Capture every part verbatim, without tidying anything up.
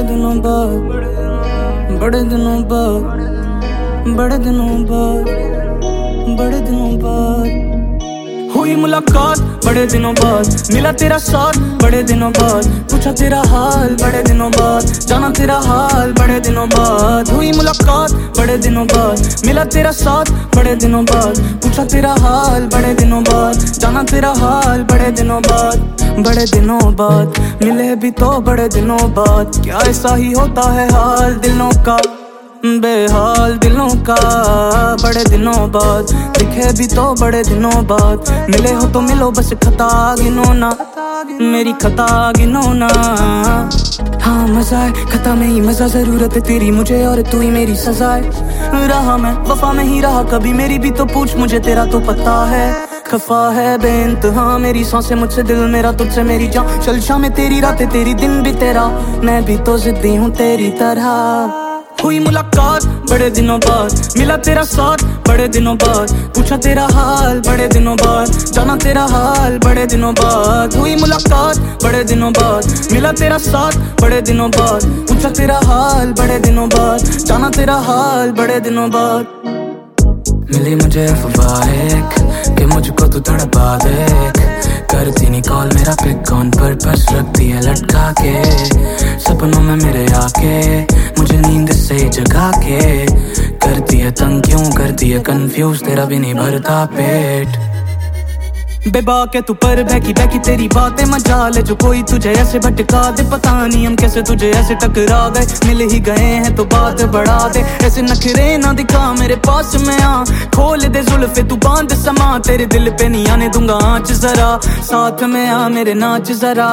दिनों बाद, बड़े दिनों बाद, बड़े दिनों बाद, बड़े दिनों बाद हुई मुलाकात। बड़े दिनों बाद मिला तेरा साथ, बड़े दिनों बाद पूछा तेरा हाल, बड़े दिनों बाद जाना तेरा हाल, बड़े दिनों बाद हुई मुलाकात। बड़े दिनों बाद मिला तेरा साथ, बड़े दिनों बाद पूछा तेरा हाल, बड़े दिनों बाद जाना तेरा हाल, बड़े दिनों बाद, बड़े दिनों बाद मिले भी तो बड़े दिनों बाद। क्या ऐसा ही होता है हाल दिलों का, बेहाल दिलों का। बड़े दिनों बाद दिखे भी तो बड़े दिनों बाद, मिले हो तो मिलो बस खता गिनो ना, मेरी खता गिनो ना। हाँ मजा है खता में ही मजा, जरूरत है तेरी मुझे और तू ही मेरी सजा है। रहा मैं वफा में ही रहा कभी, मेरी भी तो पूछ मुझे तेरा तो पता है। खफा है बेइंतहा मेरी सांसें मुझसे, दिल मेरा तुझसे मेरी जान। चल शामें तेरी रातें तेरी दिन भी तेरा, मैं भी तो जिद्दी हूँ तेरी तरह। हुई मुलाकात बड़े दिनों बाद मिला तेरा साथ, बड़े दिनों बाद पूछा तेरा हाल, बड़े दिनों बाद जाना तेरा हाल, बड़े दिनों बाद हुई मुलाकात। बड़े दिनों बाद मिला तेरा साथ, बड़े दिनों बाद पूछा तेरा हाल, बड़े दिनों बाद जाना तेरा हाल, बड़े दिनों बाद। मिली मुझे अफवाह एक कि मुझको तू तड़पा देख, करती नहीं कॉल मेरा पिक ऑन पर्पस, रखती है लटका के सपनों में मेरे आके, मुझे नींद से जगा के करती है तंग, क्यों करती है कंफ्यूज, तेरा भी नहीं भरता पेट। बेबाक है तू पर बहकी बहकी तेरी बातें मजाल है, जो कोई तुझे ऐसे भटका दे। पता नहीं हम कैसे तुझे ऐसे टकरा गए, मिल ही गए हैं तो बात बढ़ा दे। ऐसे नखरे ना दिखा मेरे पास में आ, खोल दे जुल्फे तू बांध समा, तेरे दिल पे नहीं आने दूंगा आँच जरा, साथ में आ मेरे नाच जरा।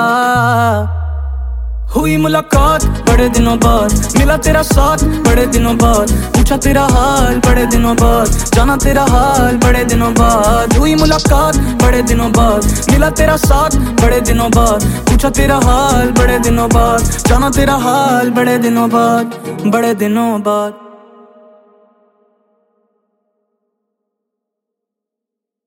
हुई मुलाकात बड़े दिनों बाद मिला तेरा साथ, बड़े दिनों बाद पूछा तेरा हाल, बड़े दिनों बाद जाना तेरा हाल, बड़े दिनों बाद हुई मुलाकात। बड़े दिनों बाद मिला तेरा साथ, बड़े दिनों बाद पूछा तेरा हाल, बड़े दिनों बाद जाना तेरा हाल, बड़े दिनों बाद, बड़े दिनों बाद।